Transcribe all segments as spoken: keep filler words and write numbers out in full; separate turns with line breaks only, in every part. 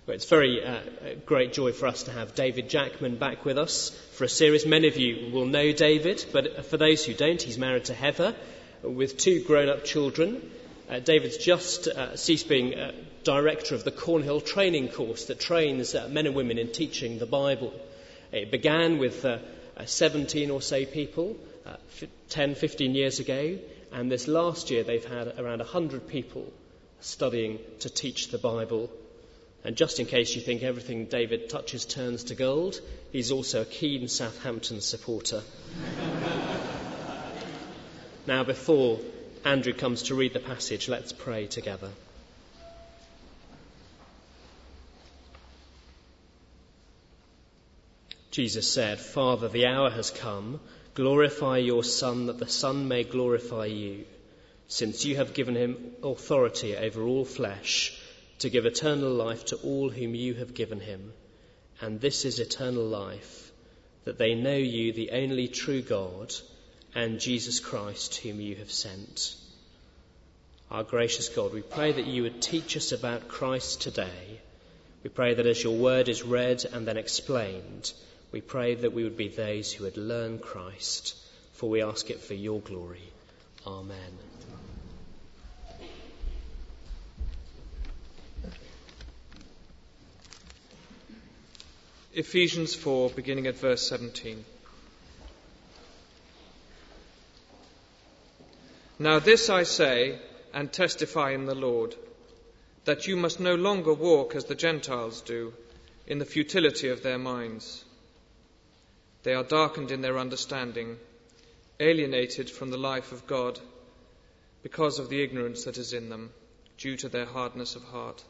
Well, it's very uh, a great joy for us to have David Jackman back with us for a series. Many of you will know David, but for those who don't, he's married to Heather with two grown-up children. Uh, David's just uh, ceased being uh, director of the Cornhill training course that trains uh, men and women in teaching the Bible. It began with uh, uh, seventeen or so people uh, ten, fifteen years ago, and this last year they've had around one hundred people studying to teach the Bible. And just in case you think everything David touches turns to gold, he's also a keen Southampton supporter. Now, before Andrew comes to read the passage, let's pray together. Jesus said, "Father, the hour has come. Glorify your Son, that the Son may glorify you, since you have given him authority over all flesh, to give eternal life to all whom you have given him. And this is eternal life, that they know you, the only true God, and Jesus Christ, whom you have sent." Our gracious God, we pray that you would teach us about Christ today. We pray that as your word is read and then explained, we pray that we would be those who would learn Christ, for we ask it for your glory. Amen.
Ephesians four, beginning at verse seventeen. "Now this I say and testify in the Lord, that you must no longer walk as the Gentiles do, in the futility of their minds. They are darkened in their understanding, alienated from the life of God, because of the ignorance that is in them, due to their hardness of heart.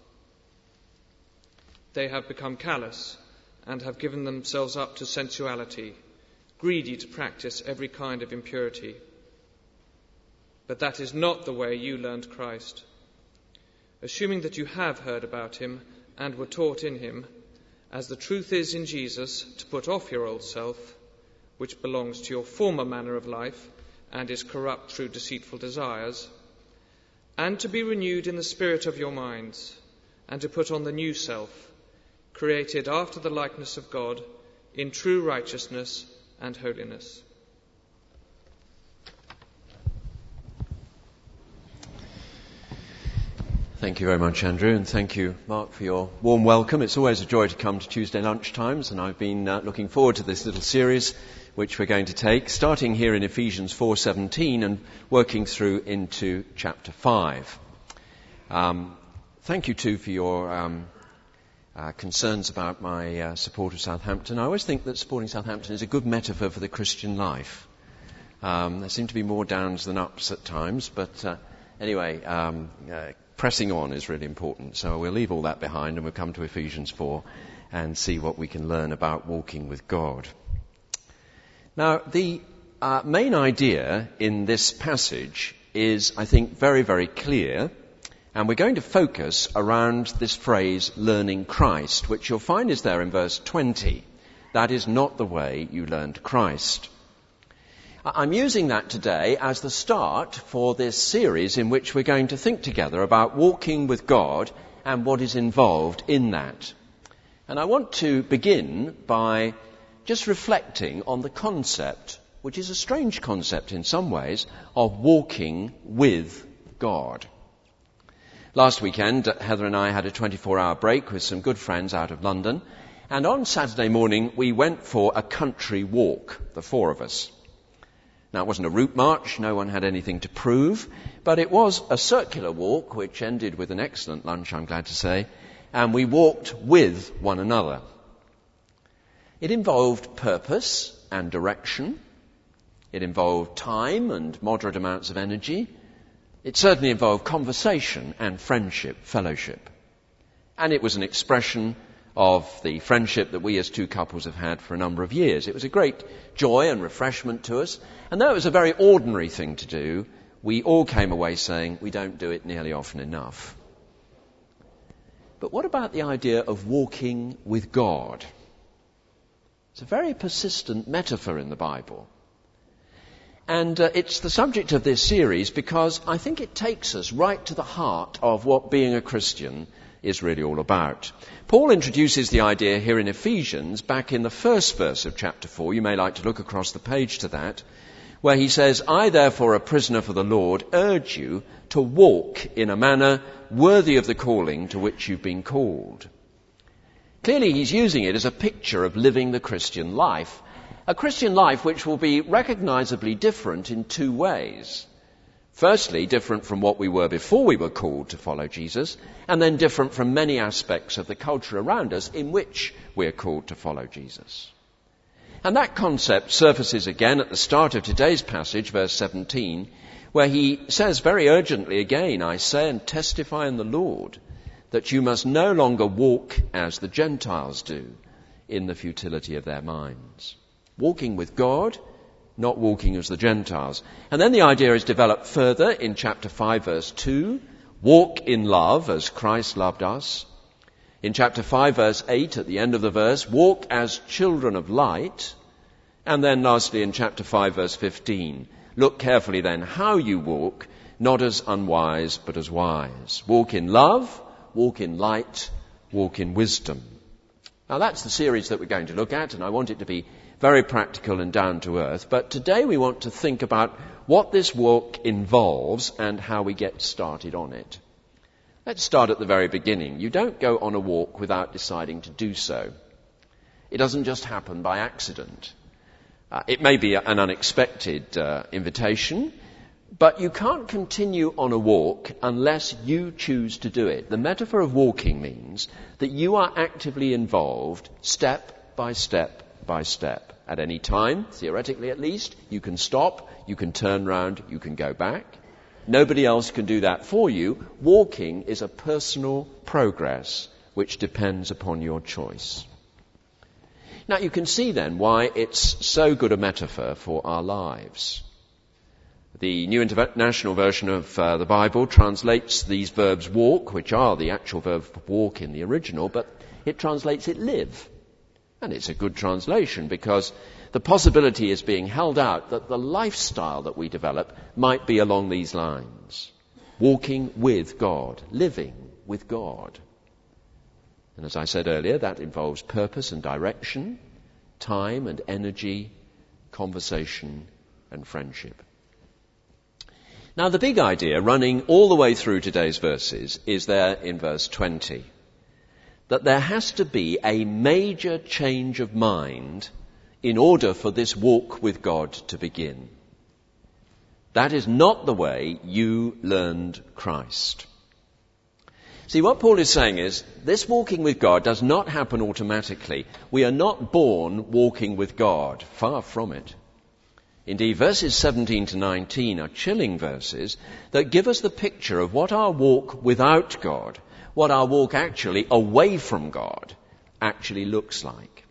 They have become callous, and have given themselves up to sensuality, greedy to practice every kind of impurity. But that is not the way you learned Christ. Assuming that you have heard about him and were taught in him, as the truth is in Jesus, to put off your old self, which belongs to your former manner of life and is corrupt through deceitful desires, and to be renewed in the spirit of your minds, and to put on the new self, created after the likeness of God, in true righteousness and holiness."
Thank you very much, Andrew, and thank you, Mark, for your warm welcome. It's always a joy to come to Tuesday lunchtimes, and I've been uh, looking forward to this little series which we're going to take, starting here in Ephesians four seventeen and working through into chapter five. Um, thank you, too, for your um, Uh, concerns about my uh, support of Southampton. I always think that supporting Southampton is a good metaphor for the Christian life. Um, there seem to be more downs than ups at times, but uh, anyway, um, uh, pressing on is really important. So we'll leave all that behind and we'll come to Ephesians four and see what we can learn about walking with God. Now, the uh, main idea in this passage is, I think, very, very clear. And we're going to focus around this phrase, learning Christ, which you'll find is there in verse twenty. That is not the way you learned Christ. I'm using that today as the start for this series in which we're going to think together about walking with God and what is involved in that. And I want to begin by just reflecting on the concept, which is a strange concept in some ways, of walking with God. Last weekend, Heather and I had a twenty-four hour break with some good friends out of London, and on Saturday morning we went for a country walk, the four of us. Now, it wasn't a route march, no one had anything to prove, but it was a circular walk which ended with an excellent lunch, I'm glad to say, and we walked with one another. It involved purpose and direction. It involved time and moderate amounts of energy. It certainly involved conversation and friendship, fellowship. And it was an expression of the friendship that we as two couples have had for a number of years. It was a great joy and refreshment to us. And though it was a very ordinary thing to do, we all came away saying we don't do it nearly often enough. But what about the idea of walking with God? It's a very persistent metaphor in the Bible. And uh, it's the subject of this series because I think it takes us right to the heart of what being a Christian is really all about. Paul introduces the idea here in Ephesians back in the first verse of chapter four. You may like to look across the page to that, where he says, I therefore, a prisoner for the Lord, urge you to walk in a manner worthy of the calling to which you've been called. Clearly he's using it as a picture of living the Christian life, a Christian life which will be recognizably different in two ways. Firstly, different from what we were before we were called to follow Jesus, and then different from many aspects of the culture around us in which we're called to follow Jesus. And that concept surfaces again at the start of today's passage, verse seventeen, where he says very urgently again, I say and testify in the Lord, that you must no longer walk as the Gentiles do, in the futility of their minds. Walking with God, not walking as the Gentiles. And then the idea is developed further in chapter five, verse two, walk in love as Christ loved us. In chapter five, verse eight, at the end of the verse, walk as children of light. And then lastly in chapter five, verse fifteen, look carefully then how you walk, not as unwise, but as wise. Walk in love, walk in light, walk in wisdom. Now that's the series that we're going to look at, and I want it to be very practical and down to earth. But today we want to think about what this walk involves and how we get started on it. Let's start at the very beginning. You don't go on a walk without deciding to do so. It doesn't just happen by accident. Uh, it may be an unexpected uh, invitation, but you can't continue on a walk unless you choose to do it. The metaphor of walking means that you are actively involved step by step by step. At any time, theoretically at least, you can stop, you can turn round, you can go back. Nobody else can do that for you. Walking is a personal progress which depends upon your choice. Now you can see then why it's so good a metaphor for our lives. The New International Version of uh, the Bible translates these verbs walk, which are the actual verb walk in the original, but it translates it live. And it's a good translation because the possibility is being held out that the lifestyle that we develop might be along these lines. Walking with God, living with God. And as I said earlier, that involves purpose and direction, time and energy, conversation and friendship. Now the big idea running all the way through today's verses is there in verse twenty. That there has to be a major change of mind in order for this walk with God to begin. That is not the way you learned Christ. See, what Paul is saying is, this walking with God does not happen automatically. We are not born walking with God. Far from it. Indeed, verses seventeen to nineteen are chilling verses that give us the picture of what our walk without God, what our walk actually away from God, actually looks like.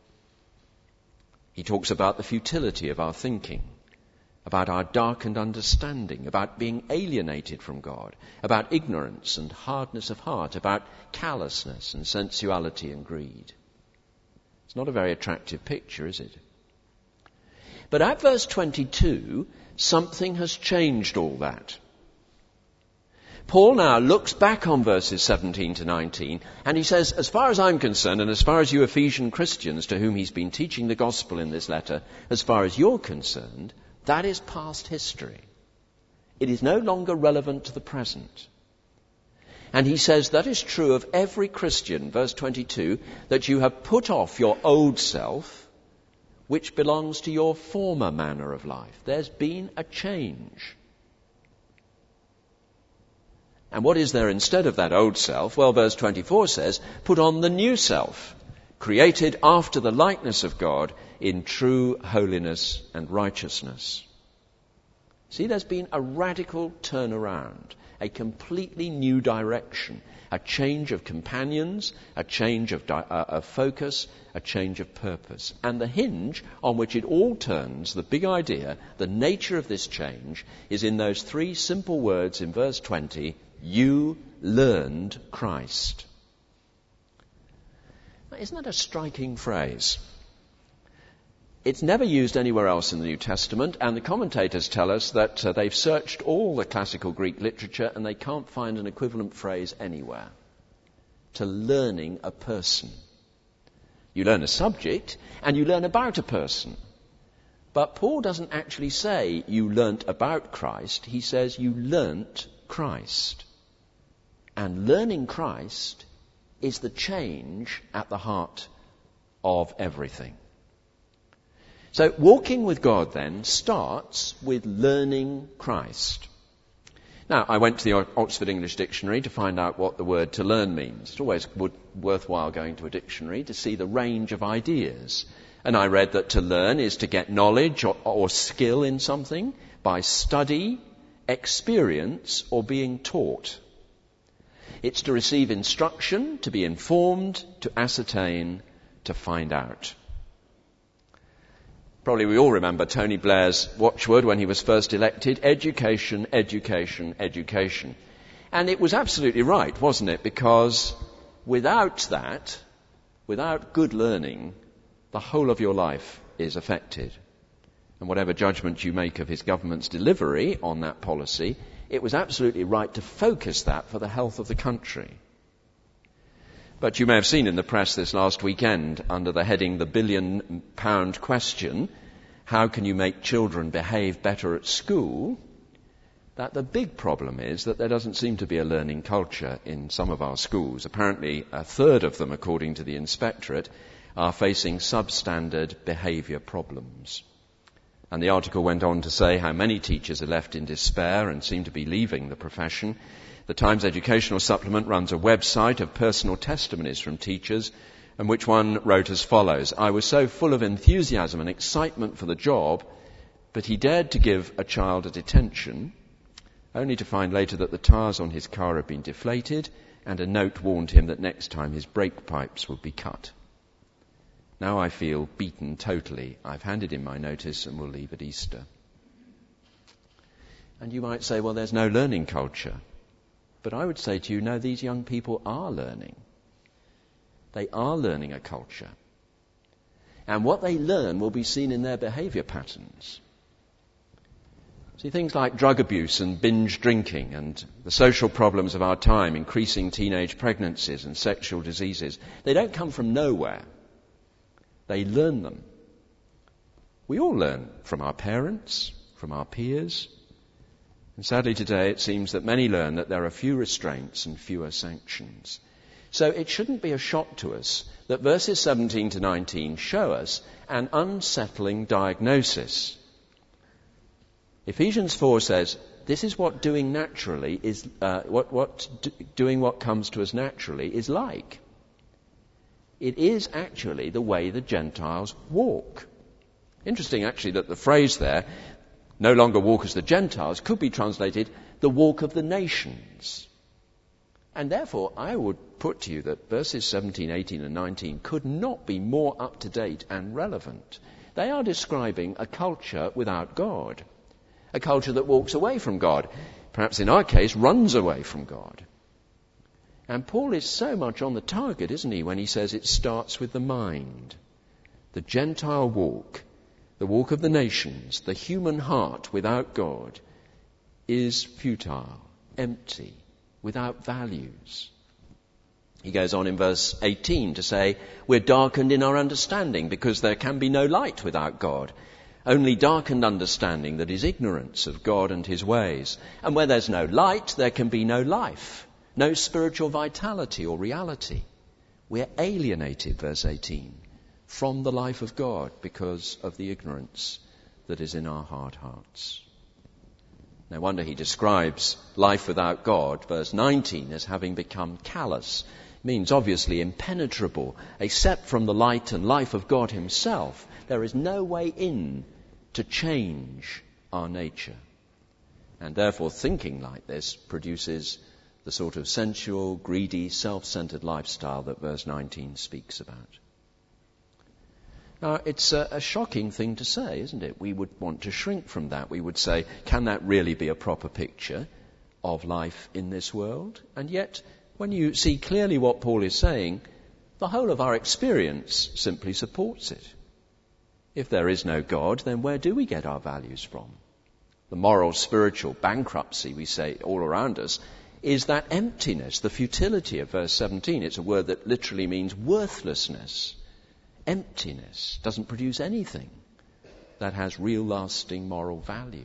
He talks about the futility of our thinking, about our darkened understanding, about being alienated from God, about ignorance and hardness of heart, about callousness and sensuality and greed. It's not a very attractive picture, is it? But at verse twenty-two, something has changed all that. Paul now looks back on verses seventeen to nineteen and he says, as far as I'm concerned and as far as you Ephesian Christians to whom he's been teaching the gospel in this letter, as far as you're concerned, that is past history. It is no longer relevant to the present. And he says that is true of every Christian, verse twenty-two, that you have put off your old self, which belongs to your former manner of life. There's been a change. And what is there instead of that old self? Well, verse twenty-four says, put on the new self, created after the likeness of God in true holiness and righteousness. See, there's been a radical turnaround, a completely new direction, a change of companions, a change of, di- uh, of focus, a change of purpose. And the hinge on which it all turns, the big idea, the nature of this change, is in those three simple words in verse twenty, you learned Christ. Now, isn't that a striking phrase? It's never used anywhere else in the New Testament, and the commentators tell us that uh, they've searched all the classical Greek literature and they can't find an equivalent phrase anywhere. to learning a person. You learn a subject and you learn about a person. But Paul doesn't actually say you learnt about Christ. He says you learnt Christ. And learning Christ is the change at the heart of everything. So walking with God then starts with learning Christ. Now, I went to the Oxford English Dictionary to find out what the word to learn means. It's always worthwhile going to a dictionary to see the range of ideas. And I read that to learn is to get knowledge or, or skill in something by study, experience, or being taught. It's to receive instruction, to be informed, to ascertain, to find out. Probably we all remember Tony Blair's watchword when he was first elected, education, education, education. And it was absolutely right, wasn't it? Because without that, without good learning, the whole of your life is affected. And whatever judgment you make of his government's delivery on that policy, it was absolutely right to focus that for the health of the country. But you may have seen in the press this last weekend, under the heading, the billion pound question, how can you make children behave better at school, that the big problem is that there doesn't seem to be a learning culture in some of our schools. Apparently a third of them, according to the inspectorate, are facing substandard behaviour problems. And the article went on to say how many teachers are left in despair and seem to be leaving the profession. The Times Educational Supplement runs a website of personal testimonies from teachers, and which one wrote as follows: I was so full of enthusiasm and excitement for the job, but he dared to give a child a detention, only to find later that the tyres on his car had been deflated, and a note warned him that next time his brake pipes would be cut. Now I feel beaten totally. I've handed in my notice and will leave at Easter. And you might say, well, there's no learning culture. But I would say to you, no, these young people are learning. They are learning a culture. And what they learn will be seen in their behaviour patterns. See, things like drug abuse and binge drinking and the social problems of our time, increasing teenage pregnancies and sexual diseases, they don't come from nowhere. They learn them. We all learn from our parents, from our peers. And sadly today it seems that many learn that there are few restraints and fewer sanctions. So it shouldn't be a shock to us that verses seventeen to nineteen show us an unsettling diagnosis. Ephesians four says, this is what doing naturally is, uh, what, what do, doing what comes to us naturally is like. It is actually the way the Gentiles walk. Interesting actually that the phrase there, no longer walk as the Gentiles, could be translated the walk of the nations. And therefore, I would put to you that verses seventeen, eighteen and nineteen could not be more up to date and relevant. They are describing a culture without God, a culture that walks away from God, perhaps in our case runs away from God. And Paul is so much on the target, isn't he, when he says it starts with the mind. The Gentile walk, the walk of the nations, the human heart without God is futile, empty, without values. He goes on in verse eighteen to say, we're darkened in our understanding because there can be no light without God. Only darkened understanding that is ignorance of God and his ways. And where there's no light, there can be no life, no spiritual vitality or reality. We're alienated, verse eighteen, from the life of God because of the ignorance that is in our hard hearts. No wonder he describes life without God, verse nineteen, as having become callous. It means obviously impenetrable, except from the light and life of God himself. There is no way in to change our nature. And therefore thinking like this produces the sort of sensual, greedy, self-centered lifestyle that verse nineteen speaks about. Now, it's a, a shocking thing to say, isn't it? We would want to shrink from that. We would say, can that really be a proper picture of life in this world? And yet, when you see clearly what Paul is saying, the whole of our experience simply supports it. If there is no God, then where do we get our values from? The moral, spiritual bankruptcy we say all around us is that emptiness, the futility of verse seventeen. It's a word that literally means worthlessness. Emptiness doesn't produce anything that has real lasting moral value.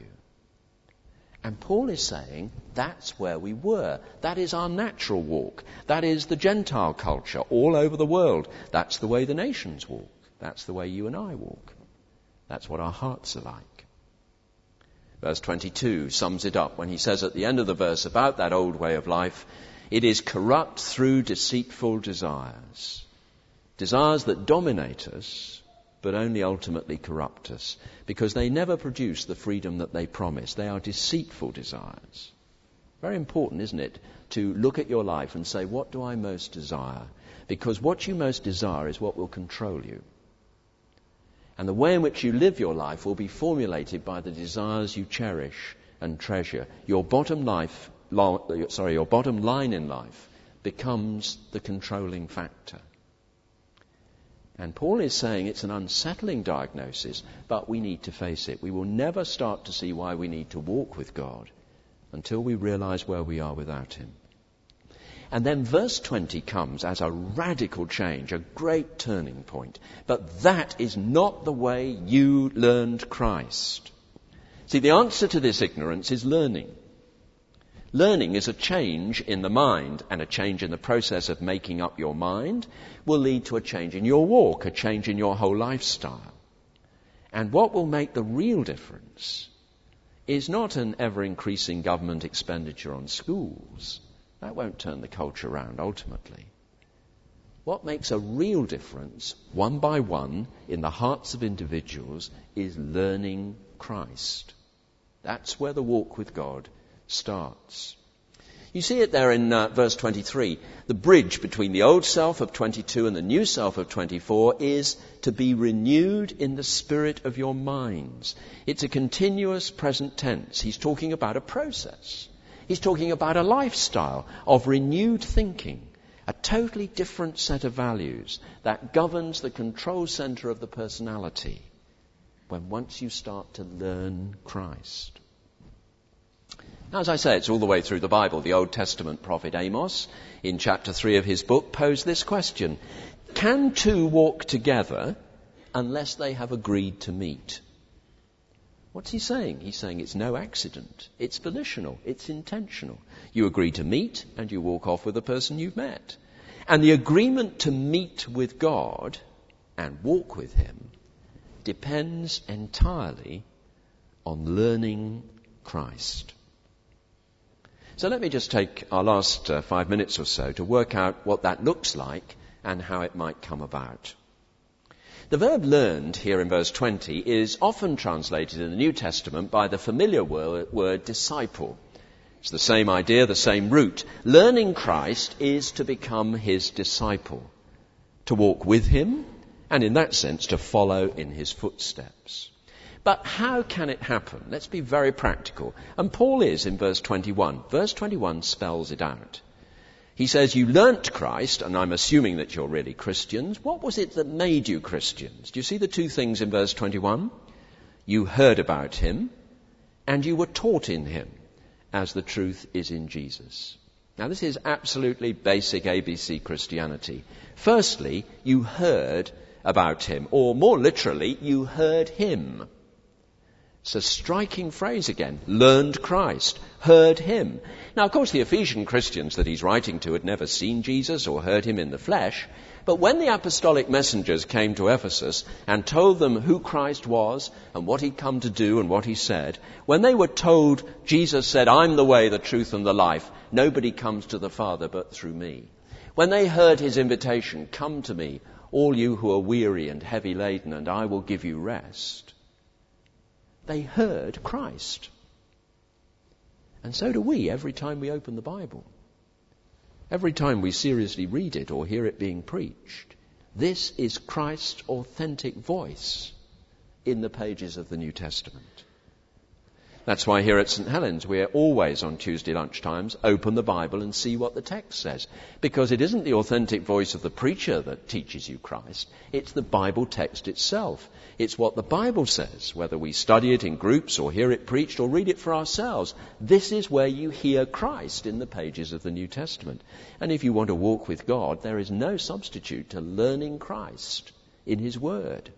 And Paul is saying that's where we were. That is our natural walk. That is the Gentile culture all over the world. That's the way the nations walk. That's the way you and I walk. That's what our hearts are like. Verse twenty-two sums it up when he says at the end of the verse about that old way of life, it is corrupt through deceitful desires. Desires that dominate us, but only ultimately corrupt us, because they never produce the freedom that they promise. They are deceitful desires. Very important, isn't it, to look at your life and say, what do I most desire? Because what you most desire is what will control you. And the way in which you live your life will be formulated by the desires you cherish and treasure. Your bottom life, sorry, your bottom line in life becomes the controlling factor. And Paul is saying it's an unsettling diagnosis, but we need to face it. We will never start to see why we need to walk with God until we realize where we are without him. And then verse twenty comes as a radical change, a great turning point. But that is not the way you learned Christ. See, the answer to this ignorance is learning. Learning is a change in the mind, and a change in the process of making up your mind will lead to a change in your walk, a change in your whole lifestyle. And what will make the real difference is not an ever-increasing government expenditure on schools. That won't turn the culture around ultimately. What makes a real difference, one by one, in the hearts of individuals is learning Christ. That's where the walk with God starts. You see it there in uh, verse twenty-three. The bridge between the old self of twenty-two and the new self of twenty-four is to be renewed in the spirit of your minds. It's a continuous present tense. He's talking about a process. He's talking about a lifestyle of renewed thinking, a totally different set of values that governs the control center of the personality when once you start to learn Christ. Now, as I say, it's all the way through the Bible. The Old Testament prophet Amos, in chapter three of his book, posed this question: can two walk together unless they have agreed to meet? What's he saying? He's saying it's no accident. It's volitional. It's intentional. You agree to meet and you walk off with the person you've met. And the agreement to meet with God and walk with him depends entirely on learning Christ. So let me just take our last uh, five minutes or so to work out what that looks like and how it might come about. The verb learned here in verse twenty is often translated in the New Testament by the familiar word, word disciple. It's the same idea, the same root. Learning Christ is to become his disciple, to walk with him, and in that sense to follow in his footsteps. But how can it happen? Let's be very practical. And Paul is in verse twenty-one. Verse twenty-one spells it out. He says, you learnt Christ, and I'm assuming that you're really Christians. What was it that made you Christians? Do you see the two things in verse twenty-one? You heard about him, and you were taught in him, as the truth is in Jesus. Now, this is absolutely basic A B C Christianity. Firstly, you heard about him, or more literally, you heard him. It's a striking phrase again. Learned Christ, heard him. Now, of course, the Ephesian Christians that he's writing to had never seen Jesus or heard him in the flesh. But when the apostolic messengers came to Ephesus and told them who Christ was and what he'd come to do and what he said, when they were told, Jesus said, I'm the way, the truth and the life, nobody comes to the Father but through me. When they heard his invitation, come to me, all you who are weary and heavy laden, and I will give you rest. They heard Christ. And so do we every time we open the Bible. Every time we seriously read it or hear it being preached. This is Christ's authentic voice in the pages of the New Testament. That's why here at St Helens we're always on Tuesday lunchtimes open the Bible and see what the text says. Because it isn't the authentic voice of the preacher that teaches you Christ. It's the Bible text itself. It's what the Bible says, whether we study it in groups or hear it preached or read it for ourselves. This is where you hear Christ in the pages of the New Testament. And if you want to walk with God, there is no substitute to learning Christ in his word.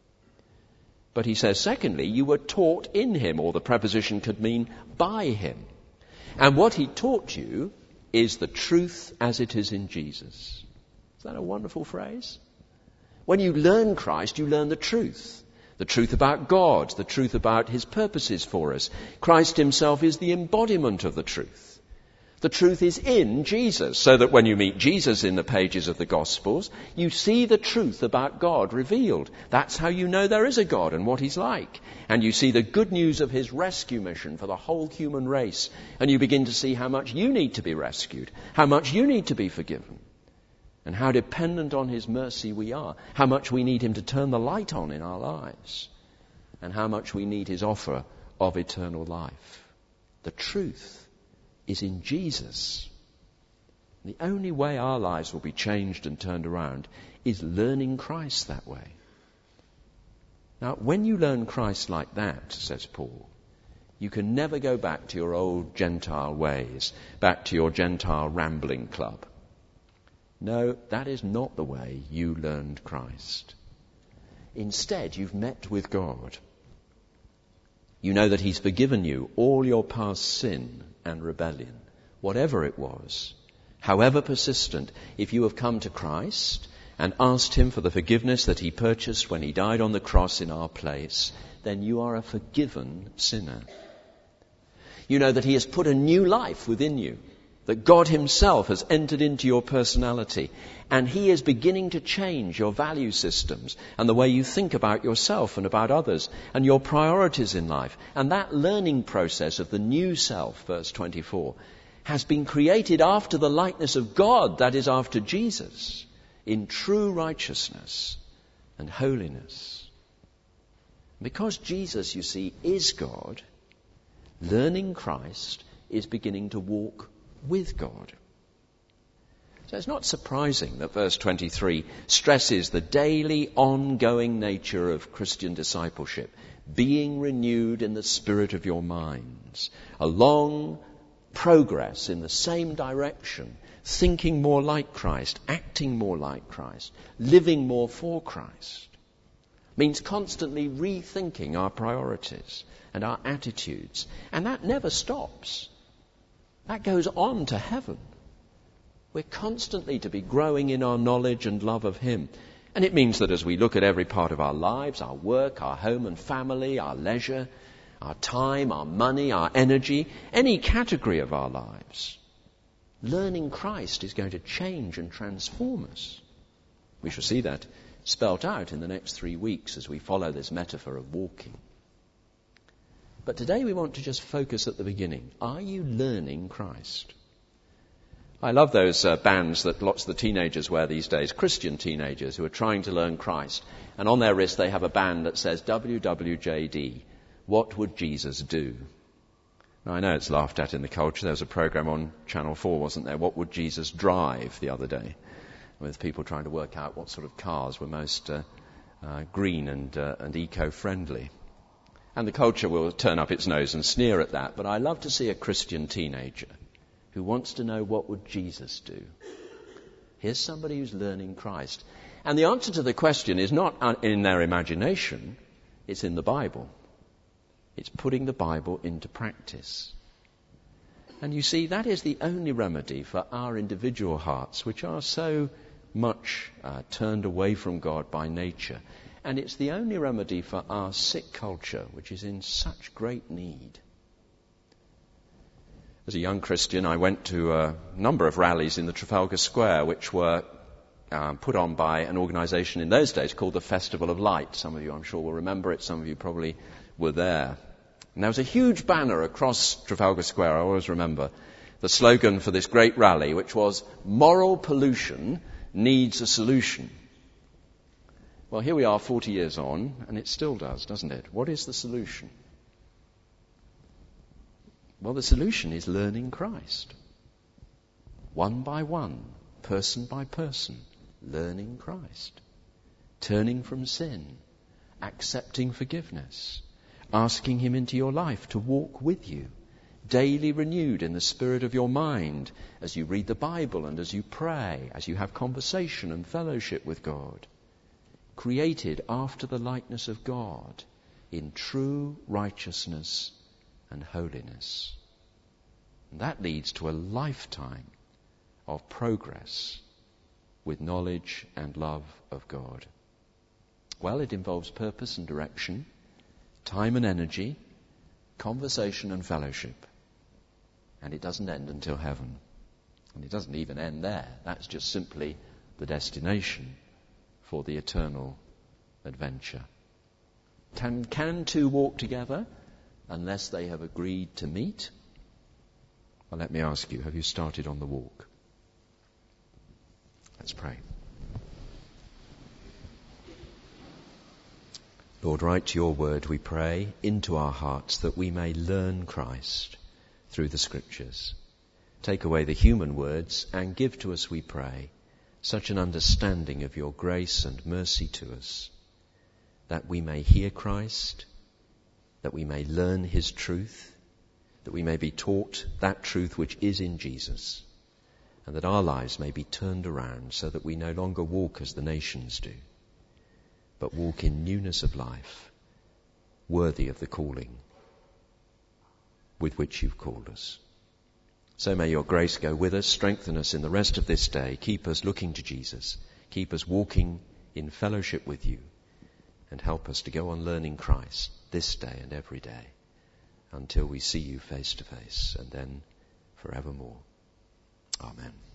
But he says, secondly, you were taught in him, or the preposition could mean by him. And what he taught you is the truth as it is in Jesus. Is that a wonderful phrase? When you learn Christ, you learn the truth. The truth about God, the truth about his purposes for us. Christ himself is the embodiment of the truth. The truth is in Jesus, so that when you meet Jesus in the pages of the Gospels, you see the truth about God revealed. That's how you know there is a God and what he's like. And you see the good news of his rescue mission for the whole human race. And you begin to see how much you need to be rescued, how much you need to be forgiven, and how dependent on his mercy we are, how much we need him to turn the light on in our lives, and how much we need his offer of eternal life. The truth is in Jesus. The only way our lives will be changed and turned around is learning Christ that way. Now, when you learn Christ like that, says Paul, you can never go back to your old Gentile ways, back to your Gentile rambling club. No, that is not the way you learned Christ. Instead, you've met with God. You know that he's forgiven you all your past sin and rebellion, whatever it was, however persistent. If you have come to Christ and asked him for the forgiveness that he purchased when he died on the cross in our place, then you are a forgiven sinner. You know that he has put a new life within you, that God himself has entered into your personality, and he is beginning to change your value systems and the way you think about yourself and about others and your priorities in life. And that learning process of the new self, verse twenty-four, has been created after the likeness of God, that is, after Jesus, in true righteousness and holiness. Because Jesus, you see, is God, learning Christ is beginning to walk with God. So it's not surprising that verse twenty-three stresses the daily, ongoing nature of Christian discipleship, being renewed in the spirit of your minds, a long progress in the same direction, thinking more like Christ, acting more like Christ, living more for Christ. Means constantly rethinking our priorities and our attitudes. And that never stops. That goes on to heaven. We're constantly to be growing in our knowledge and love of him. And it means that as we look at every part of our lives, our work, our home and family, our leisure, our time, our money, our energy, any category of our lives, learning Christ is going to change and transform us. We shall see that spelt out in the next three weeks as we follow this metaphor of walking. But today we want to just focus at the beginning. Are you learning Christ? I love those uh, bands that lots of the teenagers wear these days, Christian teenagers who are trying to learn Christ. And on their wrist they have a band that says W W J D, what would Jesus do? Now, I know it's laughed at in the culture. There was a program on Channel four, wasn't there? What would Jesus drive the other day? With people trying to work out what sort of cars were most uh, uh, green and, uh, and eco-friendly. And the culture will turn up its nose and sneer at that. But I love to see a Christian teenager who wants to know, what would Jesus do? Here's somebody who's learning Christ. And the answer to the question is not in their imagination, it's in the Bible. It's putting the Bible into practice. And you see, that is the only remedy for our individual hearts, which are so much uh, turned away from God by nature. And it's the only remedy for our sick culture, which is in such great need. As a young Christian, I went to a number of rallies in the Trafalgar Square, which were um, put on by an organisation in those days called the Festival of Light. Some of you, I'm sure, will remember it. Some of you probably were there. And there was a huge banner across Trafalgar Square, I always remember, the slogan for this great rally, which was, moral pollution needs a solution. Well, here we are forty years on, and it still does, doesn't it? What is the solution? Well, the solution is learning Christ. One by one, person by person, learning Christ. Turning from sin, accepting forgiveness, asking him into your life to walk with you, daily renewed in the spirit of your mind as you read the Bible and as you pray, as you have conversation and fellowship with God. Created after the likeness of God in true righteousness and holiness. And that leads to a lifetime of progress with knowledge and love of God. Well, it involves purpose and direction, time and energy, conversation and fellowship. And it doesn't end until heaven. And it doesn't even end there. That's just simply the destination for the eternal adventure. Can, can two walk together unless they have agreed to meet? Well, let me ask you, have you started on the walk? Let's pray. Lord, write your word, we pray, into our hearts that we may learn Christ through the Scriptures. Take away the human words and give to us, we pray, such an understanding of your grace and mercy to us, that we may hear Christ, that we may learn his truth, that we may be taught that truth which is in Jesus, and that our lives may be turned around so that we no longer walk as the nations do, but walk in newness of life, worthy of the calling with which you've called us. So may your grace go with us, strengthen us in the rest of this day, keep us looking to Jesus, keep us walking in fellowship with you, and help us to go on learning Christ this day and every day until we see you face to face and then forevermore. Amen.